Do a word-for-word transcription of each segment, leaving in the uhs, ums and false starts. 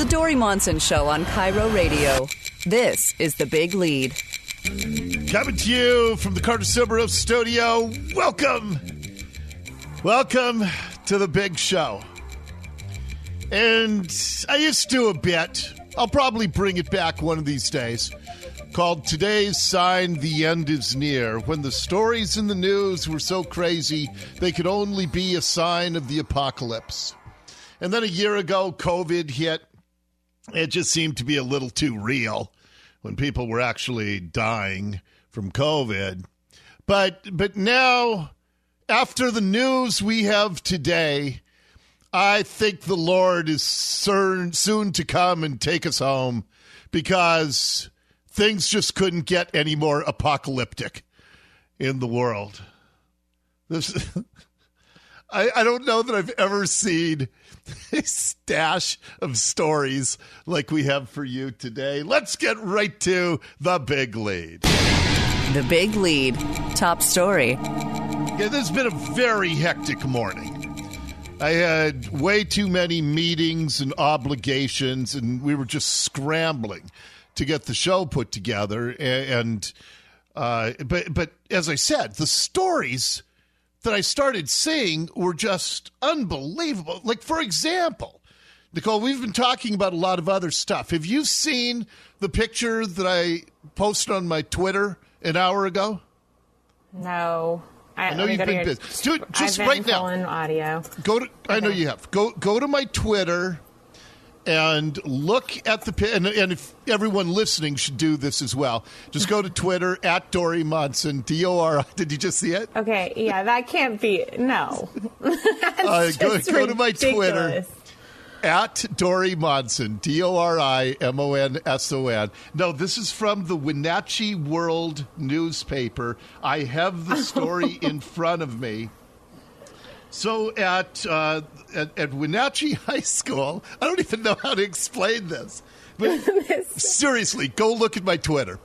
The Dori Monson Show on Cairo Radio. This is The Big Lead. Coming to you from the Carter Silver studio. Welcome. Welcome to The Big Show. And I used to do a bit. I'll probably bring it back one of these days. Called Today's Sign the End is Near. When the stories in the news were so crazy, they could only be a sign of the apocalypse. And then a year ago, COVID hit. It just seemed to be a little too real when people were actually dying from COVID. But but now, after the news we have today, I think the Lord is soon, soon to come and take us home, because things just couldn't get any more apocalyptic in the world. This, I, I don't know that I've ever seen a stash of stories like we have for you today. Let's get right to the big lead. The Big Lead. Top story. Yeah, this has been a very hectic morning. I had way too many meetings and obligations, and we were just scrambling to get the show put together. And uh, but but as I said, the stories that I started seeing were just unbelievable. Like, for example, Nicole, we've been talking about a lot of other stuff. Have you seen the picture that I posted on my Twitter an hour ago? No. I, I know you've been busy. Do it just I've been right now. Audio. Go to. Okay. I know you have. Go go to my Twitter and look at the and, and if everyone listening should do this as well. Just go to Twitter at Dori Monson, D O R I. Did you just see it? Okay, yeah, that can't be. No. uh, go go to my ridiculous. Twitter at Dori Monson, D O R I M O N S O N. No, this is from the Wenatchee World newspaper. I have the story in front of me. So at, uh, at at Wenatchee High School, I don't even know how to explain this, but seriously, go look at my Twitter.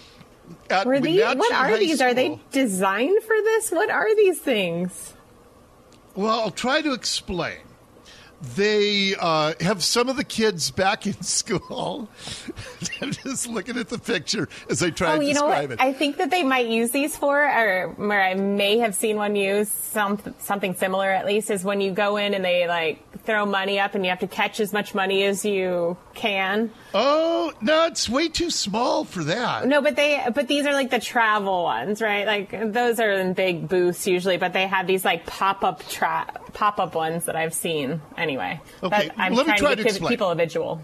At Were these, what are High these? School, are they designed for this? What are these things? Well, I'll try to explain. They uh, have some of the kids back in school. I'm just looking at the picture as I try oh, to you describe know what? it. I think that they might use these for, or where I may have seen one use, some, something similar at least, is when you go in and they like throw money up and you have to catch as much money as you can. Oh, no, it's way too small for that. No, but they, but these are like the travel ones, right? Like those are in big booths usually, but they have these like pop-up tra- pop-up ones that I've seen. Anyway, okay, that, I'm let me trying try to to give people a visual.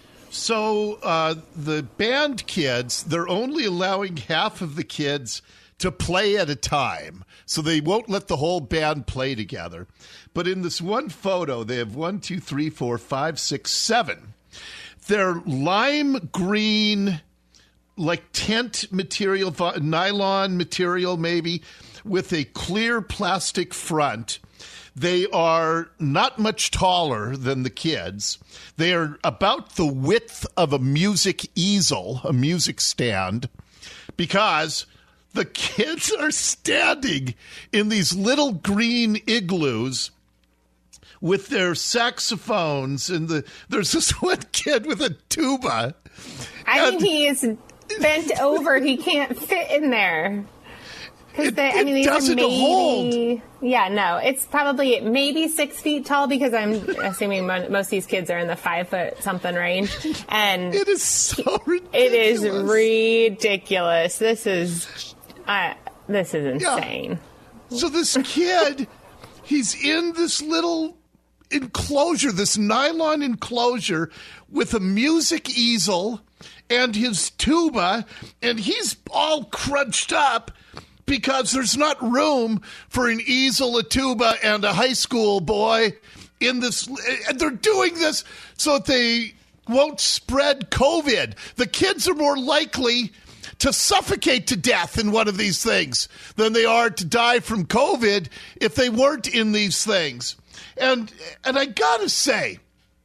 So uh, the band kids, they're only allowing half of the kids to play at a time. So they won't let the whole band play together. But in this one photo, they have one, two, three, four, five, six, seven. They're lime green, like tent material, nylon material maybe, with a clear plastic front. They are not much taller than the kids. They are about the width of a music easel, a music stand, because the kids are standing in these little green igloos with their saxophones, and the there's this one kid with a tuba. I and think he is bent over. He can't fit in there. It, they, I mean, it these doesn't are maybe, hold. Yeah, no, it's probably maybe six feet tall because I'm assuming most of these kids are in the five foot something range. And it is so ridiculous. It is ridiculous. This is, uh, this is insane. Yeah. So this kid, he's in this little enclosure, this nylon enclosure with a music easel and his tuba, and he's all crunched up because there's not room for an easel, a tuba, and a high school boy in this. And they're doing this so that they won't spread COVID. The kids are more likely to suffocate to death in one of these things than they are to die from COVID if they weren't in these things. And and I gotta say,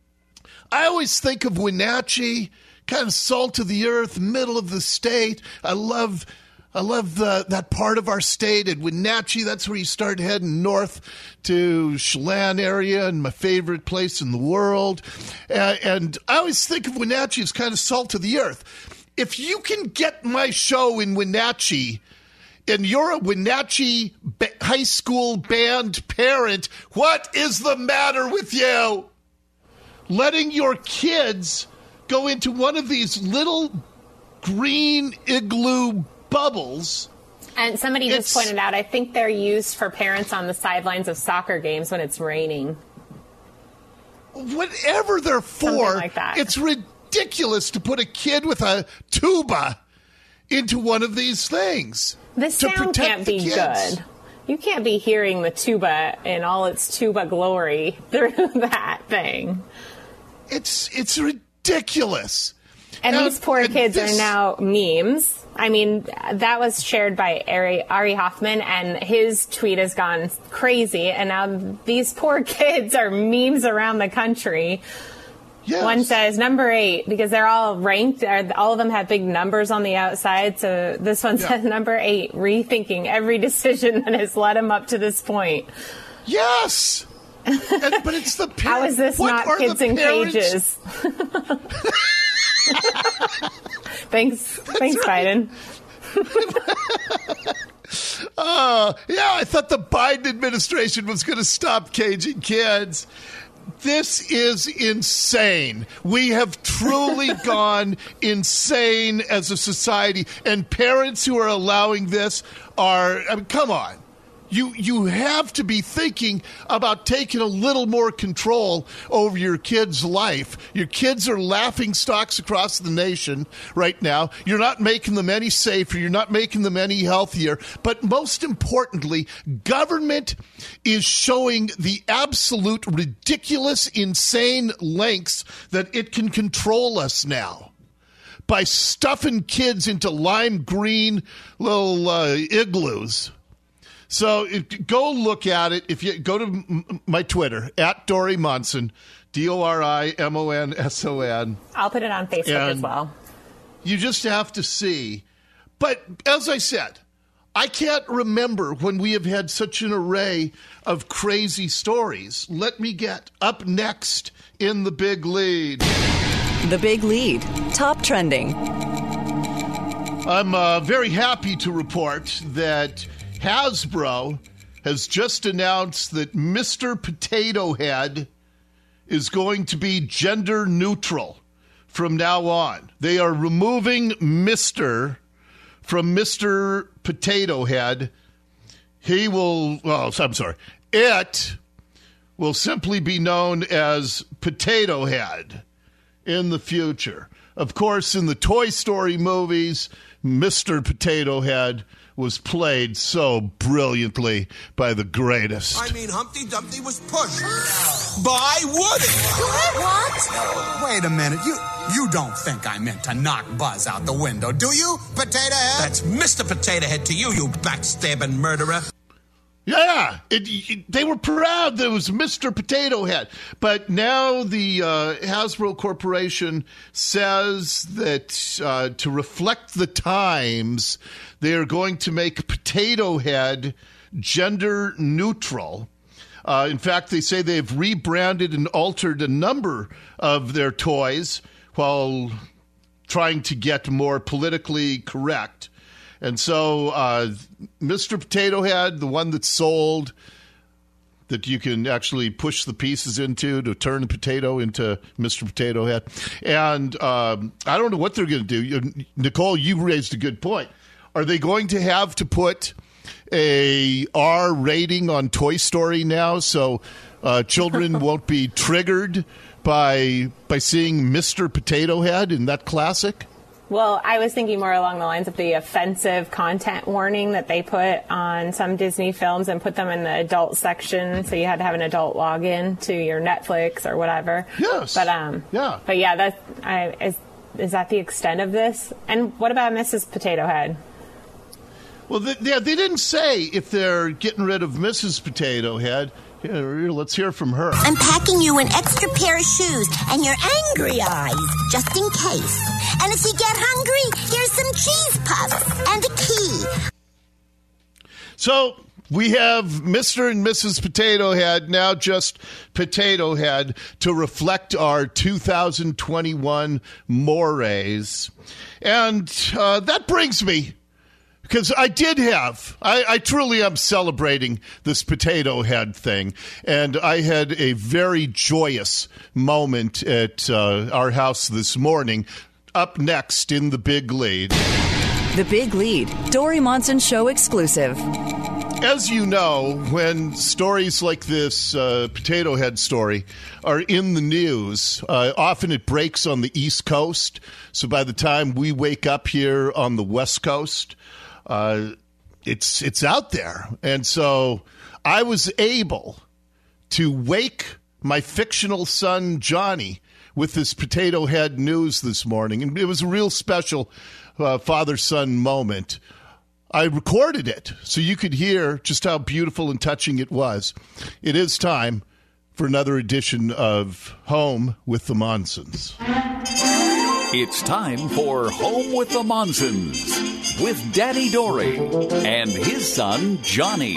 I always think of Wenatchee, kind of salt of the earth, middle of the state. I love I love the, that part of our state at Wenatchee. That's where you start heading north to Chelan area, and my favorite place in the world. Uh, and I always think of Wenatchee as kind of salt of the earth. If you can get my show in Wenatchee, and you're a Wenatchee ba- high school band parent, what is the matter with you? Letting your kids go into one of these little green igloo bubbles. And somebody just It's- pointed out, I think they're used for parents on the sidelines of soccer games when it's raining. Whatever they're for, Something like that. It's ridiculous to put a kid with a tuba into one of these things. The to sound protect can't the be kids. good. You can't be hearing the tuba in all its tuba glory through that thing. It's it's ridiculous. And Now, these poor and kids this- are now memes. I mean, that was shared by Ari, Ari Hoffman, and his tweet has gone crazy. And now these poor kids are memes around the country. Yes. One says number eight because they're all ranked. All of them have big numbers on the outside. So this one Yeah. says number eight, rethinking every decision that has led him up to this point. Yes. And, but it's the parents. How is this what not are kids the in parents- cages? Thanks, thanks, right. Biden. Uh, yeah, I thought the Biden administration was going to stop caging kids. This is insane. We have truly gone insane as a society, and parents who are allowing this are, I mean, come on. You you have to be thinking about taking a little more control over your kid's life. Your kids are laughing stocks across the nation right now. You're not making them any safer. You're not making them any healthier. But most importantly, government is showing the absolute ridiculous, insane lengths that it can control us now by stuffing kids into lime green little uh, igloos. So it, go look at it. If you go to m- my Twitter, at Dory Monson, D O R I M O N S O N. I'll put it on Facebook And as well. You just have to see. But as I said, I can't remember when we have had such an array of crazy stories. Let me get up next in the big lead. The Big Lead. Top trending. I'm uh, very happy to report that Hasbro has just announced that Mister Potato Head is going to be gender neutral from now on. They are removing Mister from Mister Potato Head. He will, well, I'm sorry, it will simply be known as Potato Head in the future. Of course, in the Toy Story movies, Mister Potato Head was played so brilliantly by the greatest. I mean, Humpty Dumpty was pushed by Woody. What? Wait a minute. You you don't think I meant to knock Buzz out the window, do you, Potato Head? That's Mister Potato Head to you, you backstabbing murderer. Yeah, it, it, they were proud that it was Mister Potato Head. But now the uh, Hasbro Corporation says that uh, to reflect the times, they are going to make Potato Head gender neutral. Uh, in fact, they say they've rebranded and altered a number of their toys while trying to get more politically correct. And so uh, Mister Potato Head, the one that's sold, that you can actually push the pieces into to turn the potato into Mister Potato Head. And um, I don't know what they're going to do. Nicole, you raised a good point. Are they going to have to put a R rating on Toy Story now so uh, children won't be triggered by by seeing Mister Potato Head in that classic? Well, I was thinking more along the lines of the offensive content warning that they put on some Disney films and put them in the adult section, so you had to have an adult login to your Netflix or whatever. Yes. But um. Yeah. But yeah, that I, is is that the extent of this? And what about Missus Potato Head? Well, they, yeah, they didn't say if they're getting rid of Missus Potato Head. Yeah, let's hear from her. I'm packing you an extra pair of shoes and your angry eyes, just in case. And if you get hungry, here's some cheese puffs and a key. So we have Mister and Missus Potato Head, now just Potato Head, to reflect our two thousand twenty-one mores. And uh, that brings me, because I did have, I, I truly am celebrating this Potato Head thing. And I had a very joyous moment at uh, our house this morning. Up next in The Big Lead. The Big Lead, Dory Monson Show exclusive. As you know, when stories like this uh, Potato Head story are in the news, uh, often it breaks on the East Coast. So by the time we wake up here on the West Coast, uh, it's it's out there. And so I was able to wake my fictional son, Johnny, with this Potato Head news this morning. And it was a real special uh, father-son moment. I recorded it so you could hear just how beautiful and touching it was. It is time for another edition of Home with the Monsons. It's time for Home with the Monsons with Daddy Dory and his son, Johnny.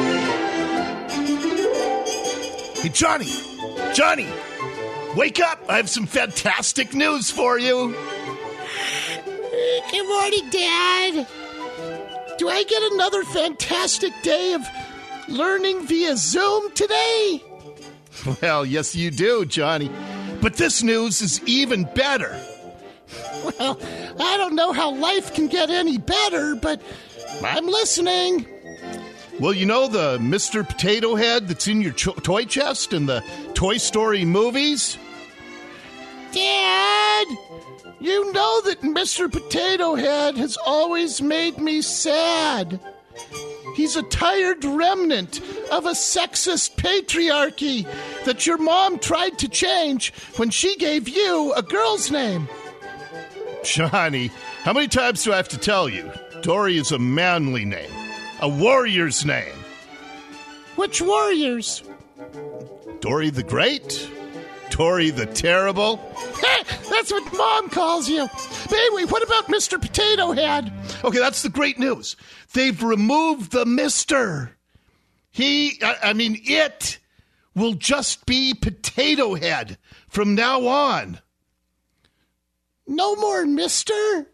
Hey, Johnny! Johnny! Wake up! I have some fantastic news for you. Good morning, Dad. Do I get another fantastic day of learning via Zoom today? Well, yes, you do, Johnny. But this news is even better. Well, I don't know how life can get any better, but I'm listening. Well, you know the Mister Potato Head that's in your cho- toy chest in the Toy Story movies? Dad, you know that Mister Potato Head has always made me sad. He's a tired remnant of a sexist patriarchy that your mom tried to change when she gave you a girl's name. Johnny, how many times do I have to tell you? Dory is a manly name, a warrior's name. Which warriors? Dory the Great? Dory the Terrible? That's what Mom calls you. But anyway, what about Mister Potato Head? Okay, that's the great news. They've removed the Mister. He, I, I mean, it will just be Potato Head from now on. No more Mister?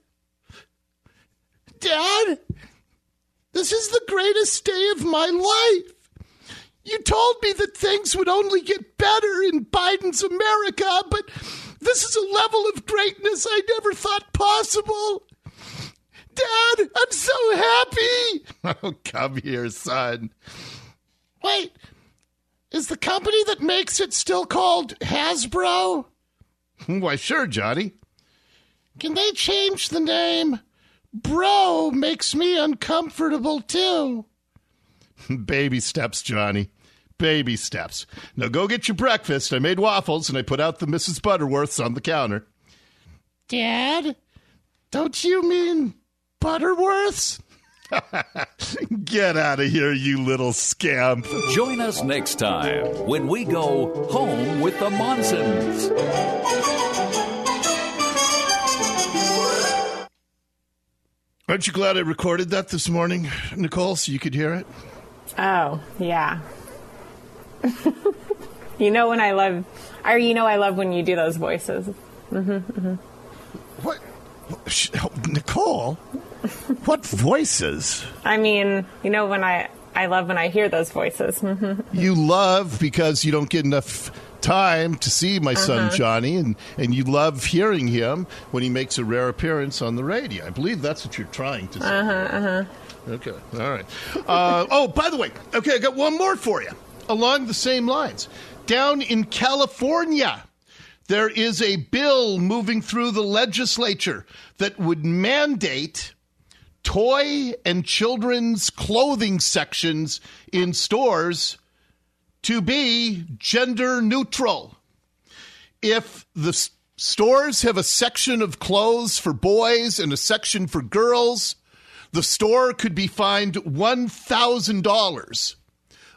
Dad, this is the greatest day of my life. You told me that things would only get better in Biden's America, but this is a level of greatness I never thought possible. Dad, I'm so happy. Oh, come here, son. Wait, is the company that makes it still called Hasbro? Why, sure, Johnny. Can they change the name? Bro makes me uncomfortable, too. Baby steps, Johnny. Baby steps. Now go get your breakfast. I made waffles, and I put out the Missus Butterworths on the counter. Dad, don't you mean Butterworths? Get out of here, you little scamp. Join us next time when we go Home with the Monsons. Aren't you glad I recorded that this morning, Nicole, so you could hear it? Oh, yeah. You know when I love, or you know I love when you do those voices. Mm-hmm, mm-hmm. What? Nicole? What voices? I mean, you know when I, I love when I hear those voices. Mm-hmm. You love because you don't get enough time to see my son uh-huh. Johnny, and, and you love hearing him when he makes a rare appearance on the radio. I believe that's what you're trying to say. Uh-huh, uh-huh. Okay, all right. Uh, oh, by the way, okay, I got one more for you along the same lines. Down in California, there is a bill moving through the legislature that would mandate toy and children's clothing sections in stores to be gender neutral. If the s- stores have a section of clothes for boys and a section for girls, the store could be fined one thousand dollars.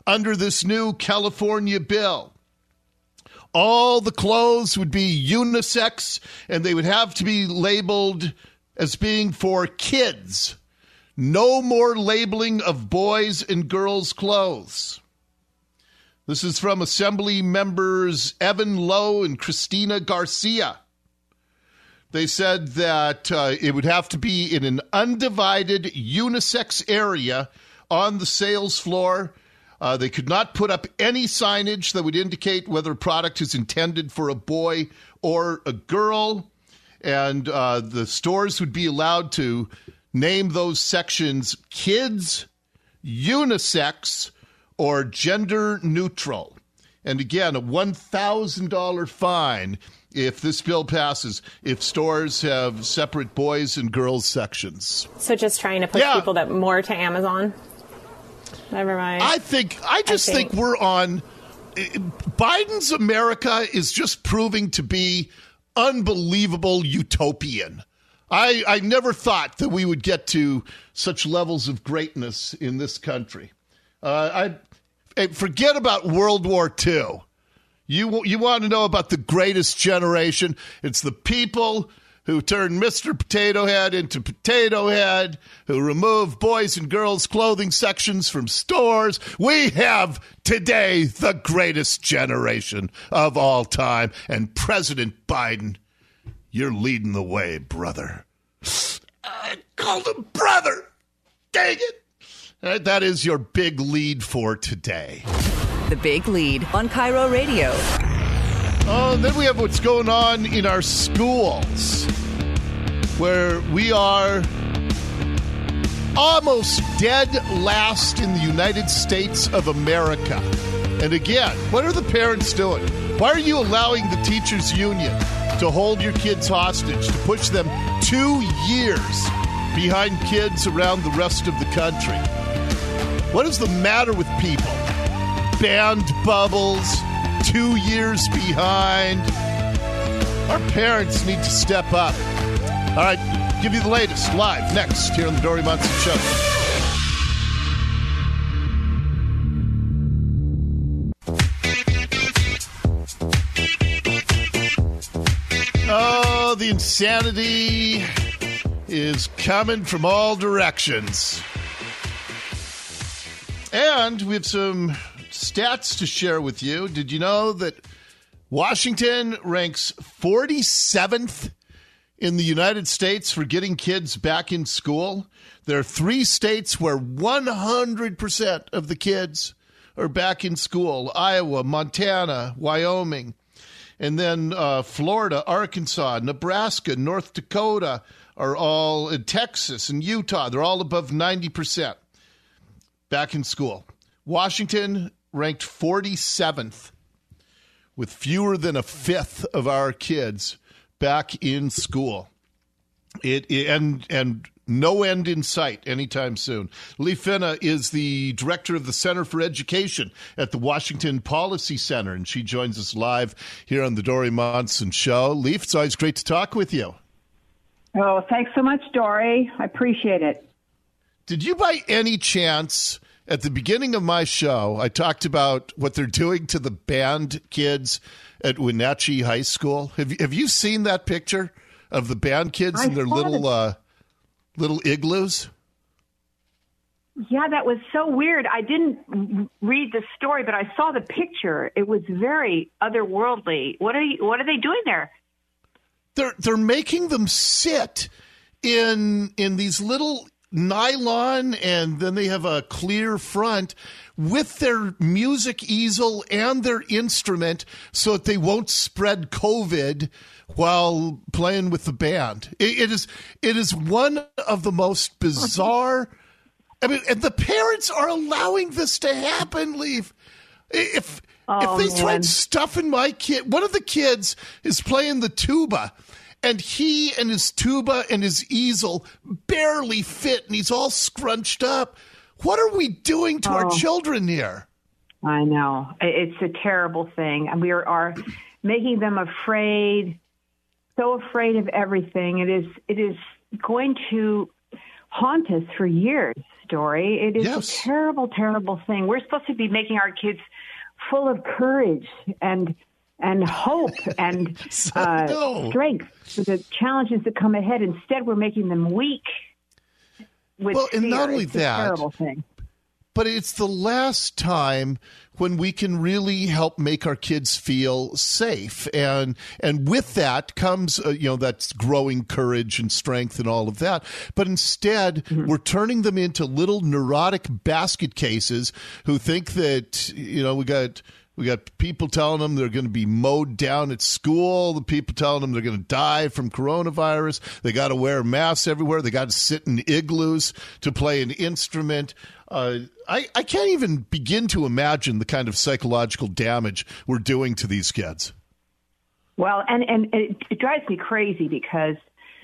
under this new California bill. All the clothes would be unisex, and they would have to be labeled as being for kids. No more labeling of boys and girls' clothes. This is from Assembly members Evan Lowe and Christina Garcia. They said that uh, it would have to be in an undivided unisex area on the sales floor. Uh, they could not put up any signage that would indicate whether a product is intended for a boy or a girl. And uh, the stores would be allowed to name those sections kids, unisex, or gender neutral. And again, a one thousand dollars fine if this bill passes, if stores have separate boys and girls sections. So just trying to push yeah. people that more to Amazon? Never mind. I think, I just I think. think we're on, Biden's America is just proving to be unbelievable utopian. I, I never thought that we would get to such levels of greatness in this country. Uh, I forget about World War Two. You you want to know about the greatest generation? It's the people who turned Mister Potato Head into Potato Head, who removed boys and girls clothing sections from stores. We have today the greatest generation of all time. And President Biden, you're leading the way, brother. I called him brother. Dang it. Right, that is your big lead for today. The Big Lead on Cairo Radio. Oh, and then we have what's going on in our schools, where we are almost dead last in the United States of America. And again, what are the parents doing? Why are you allowing the teachers' union to hold your kids hostage, to push them two years behind kids around the rest of the country? What is the matter with people? Band bubbles, two years behind. Our parents need to step up. All right, give you the latest live next here on the Dory Monson Show. Oh, the insanity is coming from all directions. And we have some stats to share with you. Did you know that Washington ranks forty-seventh in the United States for getting kids back in school? There are three states where one hundred percent of the kids are back in school: Iowa, Montana, Wyoming. And then uh, Florida, Arkansas, Nebraska, North Dakota are all, in Texas and Utah, they're all above ninety percent back in school. Washington ranked forty-seventh, with fewer than a fifth of our kids back in school. It, it and and no end in sight anytime soon. Lee Finna is the director of the Center for Education at the Washington Policy Center, and she joins us live here on the Dory Monson Show. Lee, it's always great to talk with you. Oh, thanks so much, Dory. I appreciate it. Did you by any chance, at the beginning of my show, I talked about what they're doing to the band kids at Wenatchee High School? Have you, have you seen that picture of the band kids I in their little uh, little igloos? Yeah, that was so weird. I didn't read the story, but I saw the picture. It was very otherworldly. What are you, what are they doing there? They're they're making them sit in in these little nylon, and then they have a clear front with their music easel and their instrument so that they won't spread COVID while playing with the band. It, it is it is one of the most bizarre. I mean, and the parents are allowing this to happen, Leaf. If oh, if they man. tried stuffing my kid, one of the kids is playing the tuba, and he and his tuba and his easel barely fit, and he's all scrunched up. What are we doing to oh. our children here? I know. It's a terrible thing. And we are, are making them afraid, so afraid of everything. It is, it is going to haunt us for years, Dory. It is Yes. a terrible, terrible thing. We're supposed to be making our kids full of courage and and hope and uh, No. strength for the challenges that come ahead. Instead, we're making them weak. With Well, and fear. not only It's a that, terrible thing. but it's the last time when we can really help make our kids feel safe, and and with that comes uh, you know that's growing courage and strength and all of that. But instead, Mm-hmm. we're turning them into little neurotic basket cases who think that you know we got. We got people telling them they're going to be mowed down at school. The people telling them they're going to die from coronavirus. They got to wear masks everywhere. They got to sit in igloos to play an instrument. Uh, I, I can't even begin to imagine the kind of psychological damage we're doing to these kids. Well, and, and it, it drives me crazy because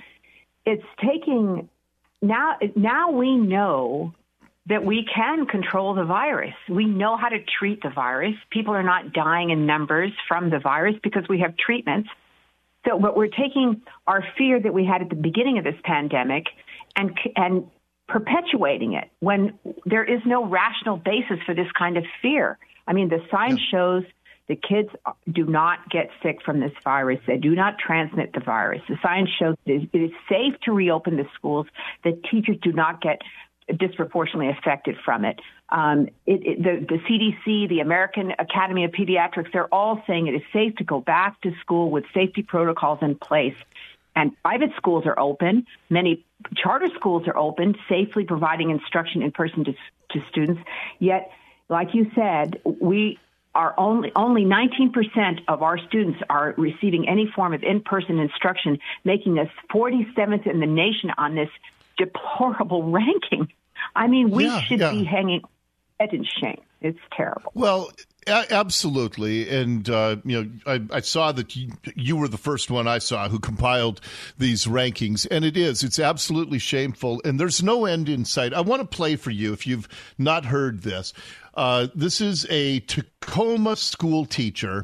it's taking now. Now we know that we can control the virus. We know how to treat the virus. People are not dying in numbers from the virus because we have treatments. So, but we're taking our fear that we had at the beginning of this pandemic and and perpetuating it when there is no rational basis for this kind of fear. I mean, the science yeah. shows that kids do not get sick from this virus. They do not transmit the virus. The science shows that it is safe to reopen the schools, that teachers do not get disproportionately affected from it. Um, it, it the, the C D C, the American Academy of Pediatrics, they're all saying it is safe to go back to school with safety protocols in place. And private schools are open. Many charter schools are open, safely providing instruction in person to, to students. Yet, like you said, we are only only nineteen percent of our students are receiving any form of in-person instruction, making us forty-seventh in the nation on this deplorable ranking. I mean, we yeah, should yeah. be hanging head in shame. It's terrible. Well, a- absolutely. And, uh, you know, I, I saw that you, you were the first one I saw who compiled these rankings. And it is. It's absolutely shameful. And there's no end in sight. I want to play for you if you've not heard this. Uh, this is a Tacoma school teacher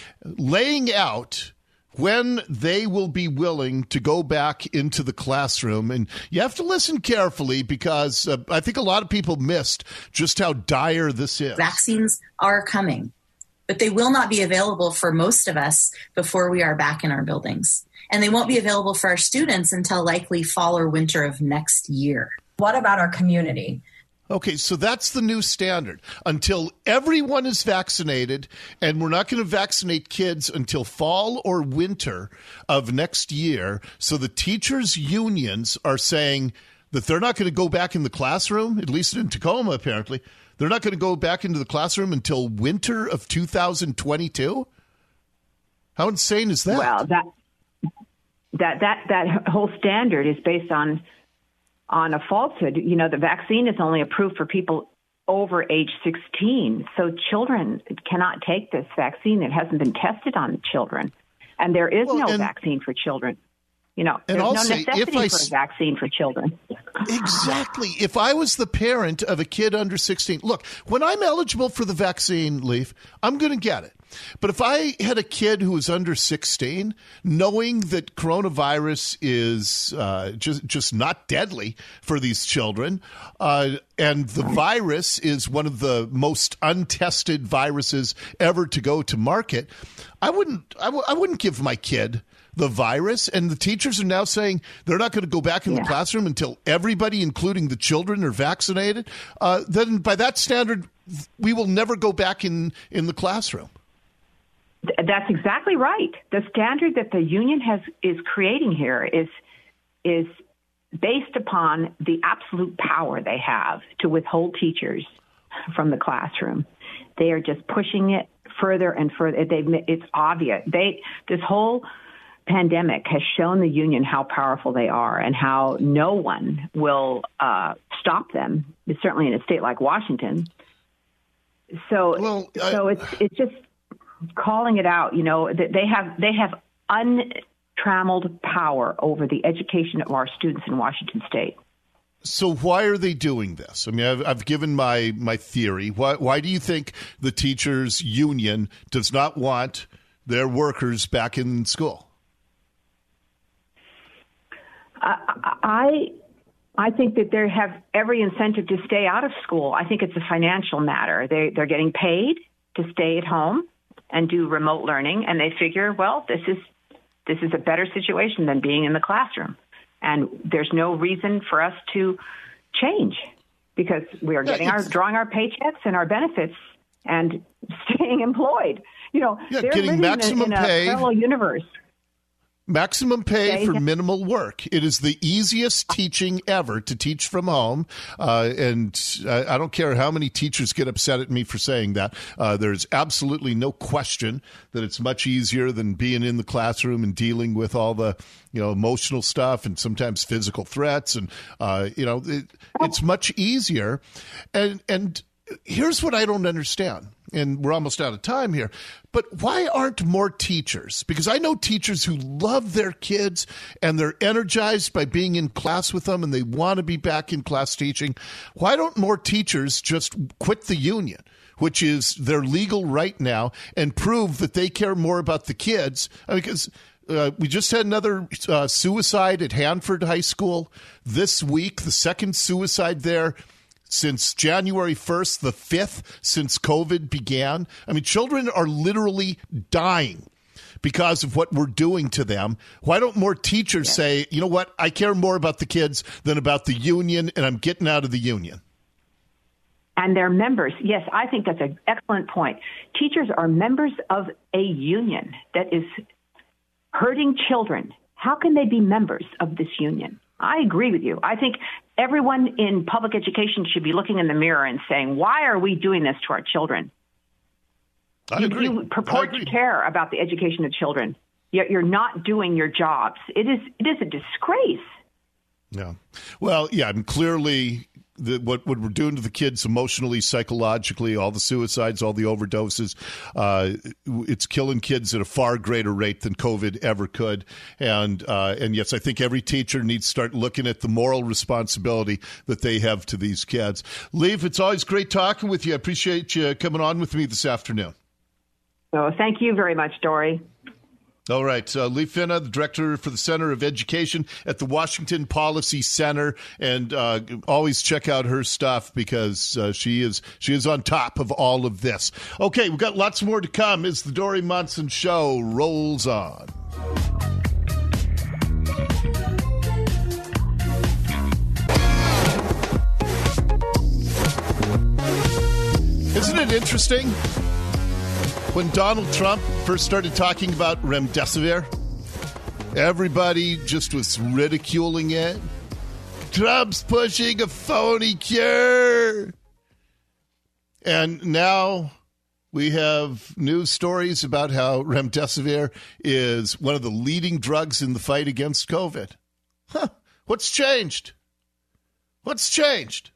laying out when they will be willing to go back into the classroom. And you have to listen carefully because uh, I think a lot of people missed just how dire this is. Vaccines are coming, but they will not be available for most of us before we are back in our buildings. And they won't be available for our students until likely fall or winter of next year. What about our community? Okay, so that's the new standard. Until everyone is vaccinated, and we're not going to vaccinate kids until fall or winter of next year. So the teachers' unions are saying that they're not going to go back in the classroom, at least in Tacoma, apparently. They're not going to go back into the classroom until winter of two thousand twenty-two? How insane is that? Well, that that that that whole standard is based on on a falsehood. You know, the vaccine is only approved for people over age sixteen. So children cannot take this vaccine. It hasn't been tested on children. And there is well, no and, vaccine for children. You know, and there's I'll no say, necessity if I, for a vaccine for children. Exactly. If I was the parent of a kid under sixteen, look, when I'm eligible for the vaccine, Leaf, I'm going to get it. But if I had a kid who was under sixteen, knowing that coronavirus is uh, just just not deadly for these children, uh, and the virus is one of the most untested viruses ever to go to market, I wouldn't I, w- I wouldn't give my kid the virus. And the teachers are now saying they're not going to go back in yeah. the classroom until everybody, including the children, are vaccinated. Uh, then by that standard, we will never go back in, in the classroom. That's exactly right. The standard that the union has is creating here is is based upon the absolute power they have to withhold teachers from the classroom. They are just pushing it further and further. They've, it's obvious. They this whole pandemic has shown the union how powerful they are and how no one will uh, stop them. Certainly in a state like Washington. So, well, I, so it's it's just. calling it out, you know, that they have they have untrammeled power over the education of our students in Washington State. So why are they doing this? I mean, I've, I've given my my theory. Why why do you think the teachers' union does not want their workers back in school? I I think that they have every incentive to stay out of school. I think it's a financial matter. They, they're getting paid to stay at home and do remote learning, and they figure, well, this is this is a better situation than being in the classroom. And there's no reason for us to change because we are getting yeah, our drawing our paychecks and our benefits and staying employed. You know, yeah, they're getting living maximum in a, in pay. a parallel universe. Maximum pay Okay. for minimal work. It is the easiest teaching ever to teach from home. Uh, and I, I don't care how many teachers get upset at me for saying that. Uh, there's absolutely no question that it's much easier than being in the classroom and dealing with all the, you know, emotional stuff and sometimes physical threats. And, uh, you know, it, it's much easier. And, and here's what I don't understand. And we're almost out of time here. But why aren't more teachers? Because I know teachers who love their kids and they're energized by being in class with them and they want to be back in class teaching. Why don't more teachers just quit the union, which is their legal right now, and prove that they care more about the kids? I mean, because uh, we just had another uh, suicide at Hanford High School this week, the second suicide there since January first, the fifth since COVID began. I mean, children are literally dying because of what we're doing to them. Why don't more teachers yeah. say, you know what, I care more about the kids than about the union, and I'm getting out of the union? And their members. Yes, I think that's an excellent point. Teachers are members of a union that is hurting children. How can they be members of this union? I agree with you. I think everyone in public education should be looking in the mirror and saying, why are we doing this to our children? I you, agree. you purport I agree. to care about the education of children, yet you're not doing your jobs. It is it is a disgrace. Yeah. Well, yeah, I mean, clearly the, what, what we're doing to the kids emotionally, psychologically, all the suicides, all the overdoses, uh, it's killing kids at a far greater rate than COVID ever could. And, uh, and yes, I think every teacher needs to start looking at the moral responsibility that they have to these kids. Leif, it's always great talking with you. I appreciate you coming on with me this afternoon. So thank you very much, Dory. All right. Uh, Leif Finna, the director for the Center of Education at the Washington Policy Center. And uh, always check out her stuff because uh, she is she is on top of all of this. Okay, we've got lots more to come as the Dory Monson Show rolls on. Isn't it interesting? When Donald Trump first started talking about remdesivir, everybody just was ridiculing it. Trump's pushing a phony cure. And now we have news stories about how remdesivir is one of the leading drugs in the fight against COVID. Huh. What's changed? What's changed?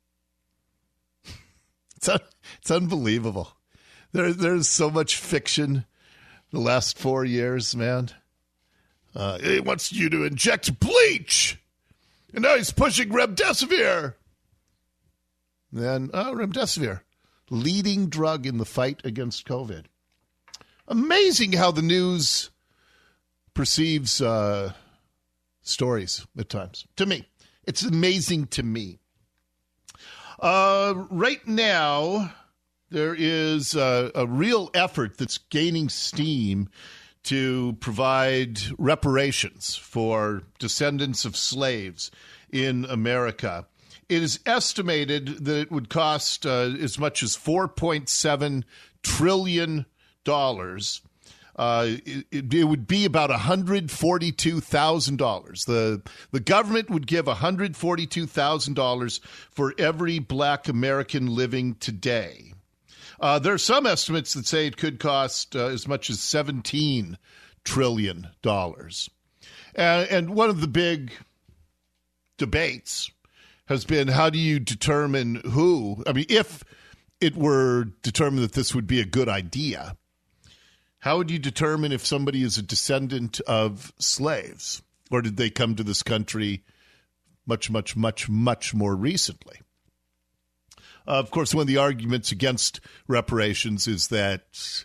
It's, un- it's unbelievable. There, there's so much fiction the last four years, man. Uh, he wants you to inject bleach, and now he's pushing remdesivir. Then, oh, remdesivir, leading drug in the fight against COVID. Amazing how the news perceives uh, stories at times. To me, it's amazing to me. Uh, right now, there is a, a real effort that's gaining steam to provide reparations for descendants of slaves in America. It is estimated that it would cost uh, as much as four point seven trillion dollars. Uh, it, it would be about one hundred forty-two thousand dollars. The, the government would give one hundred forty-two thousand dollars for every black American living today. Uh, there are some estimates that say it could cost uh, as much as seventeen trillion dollars. And, and one of the big debates has been, how do you determine who? I mean, if it were determined that this would be a good idea, how would you determine if somebody is a descendant of slaves? Or did they come to this country much, much, much, much more recently? Uh, of course, one of the arguments against reparations is that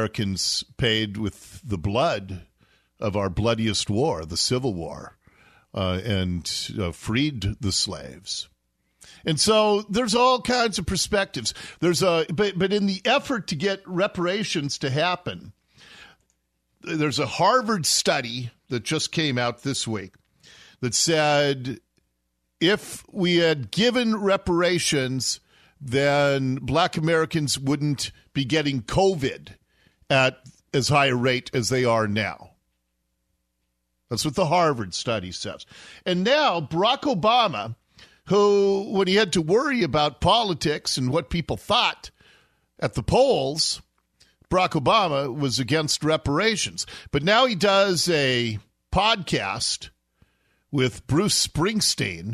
Americans paid with the blood of our bloodiest war, the Civil War. uh, and uh, freed the slaves. And so there's all kinds of perspectives. There's a but but in the effort to get reparations to happen, there's a Harvard study that just came out this week that said if we had given reparations, then Black Americans wouldn't be getting COVID at as high a rate as they are now. That's what the Harvard study says. And now Barack Obama, who, when he had to worry about politics and what people thought at the polls, Barack Obama was against reparations. But now he does a podcast with Bruce Springsteen.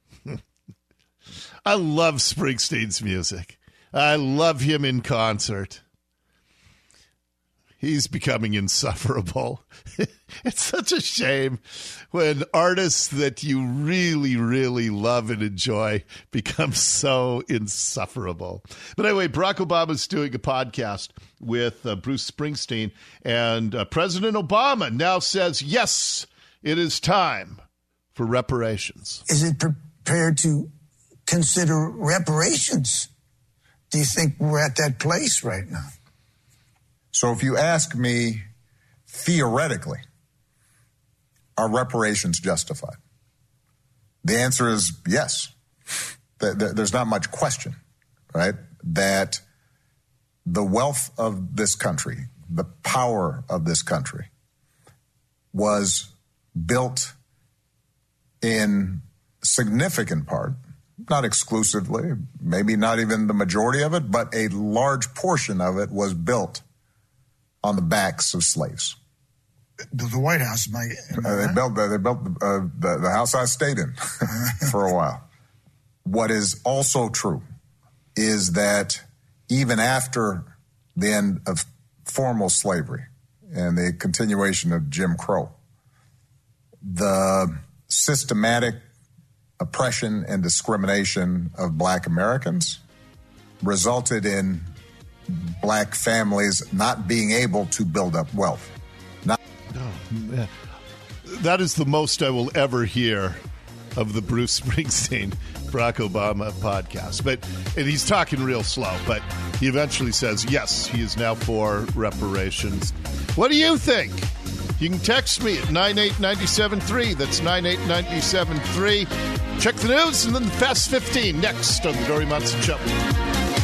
I love Springsteen's music. I love him in concert. He's becoming insufferable. It's such a shame when artists that you really, really love and enjoy become so insufferable. But anyway, Barack Obama's doing a podcast with uh, Bruce Springsteen, and uh, President Obama now says, yes, it is time for reparations. Is it prepared to consider reparations? Do you think we're at that place right now? So if you ask me, theoretically, are reparations justified? The answer is yes. There's not much question, right? That the wealth of this country, the power of this country, was built in significant part, not exclusively, maybe not even the majority of it, but a large portion of it was built on the backs of slaves. The, the White House, Mike. Uh, they built, they built uh, the, the house I stayed in for a while. What is also true is that even after the end of formal slavery and the continuation of Jim Crow, the systematic oppression and discrimination of Black Americans resulted in Black families not being able to build up wealth. Not- oh, man. That is the most I will ever hear of the Bruce Springsteen, Barack Obama podcast. But and he's talking real slow, but he eventually says, yes, he is now for reparations. What do you think? You can text me at nine eight nine seven three. That's nine eight nine seven three. Check the news and then the Fast fifteen next on the Dori Monson Show.